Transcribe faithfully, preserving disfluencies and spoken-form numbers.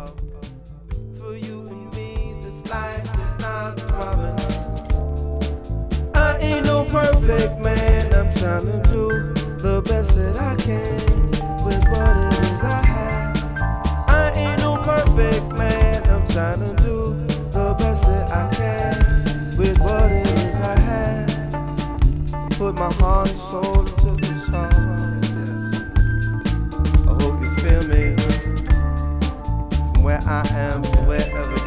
For you and me, this life is not promised. I ain't no perfect man, I'm trying to do the best that I can with what it is I have. I ain't no perfect man, I'm trying to do the best that I can with what it is I have. Put my heart and soul into this song. I hope you feel me. From where I am to wherever